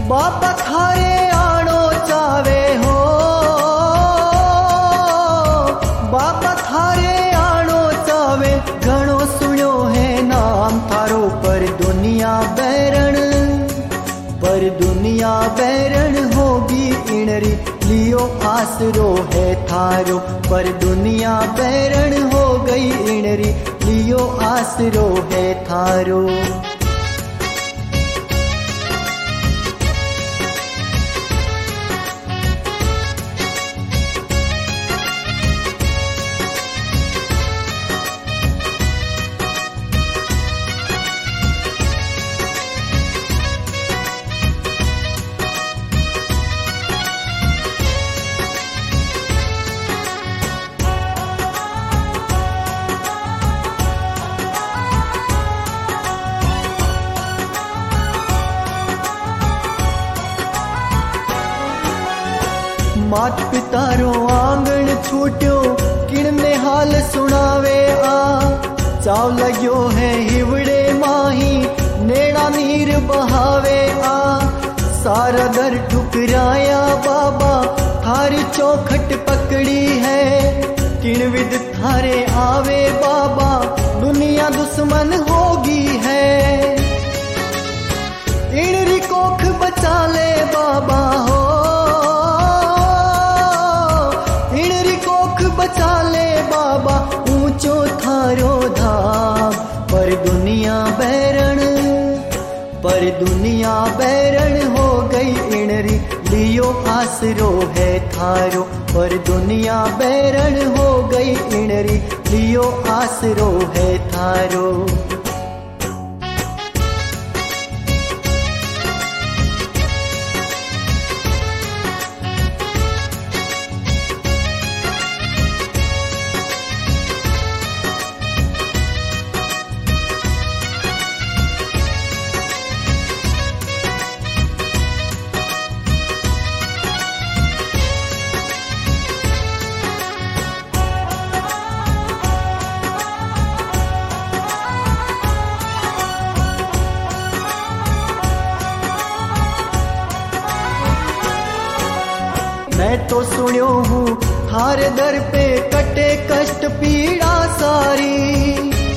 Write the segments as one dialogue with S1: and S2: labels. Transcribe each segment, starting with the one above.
S1: बाबा थारे आनो चावे हो, बाबा थारे आनो चावे। घणो सुनो है नाम थारो पर दुनिया बैरण, पर दुनिया बैरण होगी इणरी लियो आसरो है थारो। पर दुनिया बैरण हो गई इणरी लियो आसरो है थारो। मात पिता रो आंगण छूट्यो किण में हाल सुनावे आ। चाव लग्यो है हिवड़े माही नेड़ा नीर बहावे आ। सारा दर ठुकराया बाबा थारी चौखट पकड़ी है। किण विद थारे आवे बाबा दुनिया दुश्मन होगी है। इणरी कोख बचा ले बाबा हो, बचा ले बाबा ऊंचो थारो धाम। पर दुनिया बैरण, पर दुनिया बैरण हो गई इणरी लियो आसरो है थारो। पर दुनिया बैरण हो गई इणरी लियो आसरो है थारो। मैं तो सुन्यो हूँ थारे दर पे कटे कष्ट पीड़ा सारी।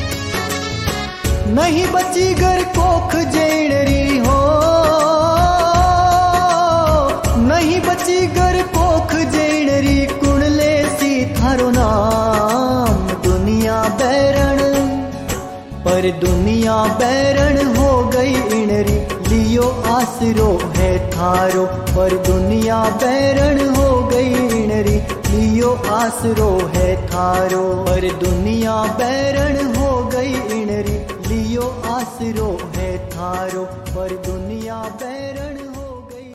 S1: नहीं बची घर कोख जेणरी हो, नहीं बची घर कोख जेणरी। कुणले सी थारो नाम दुनिया बैरण, पर दुनिया बैरण हो गई इणरी लियो आसरो है थारो। पर दुनिया बैरण हो गई इणरी लियो आसरो है थारो। पर दुनिया बैरण हो गई इणरी लियो आसरो है थारो। पर दुनिया बैरण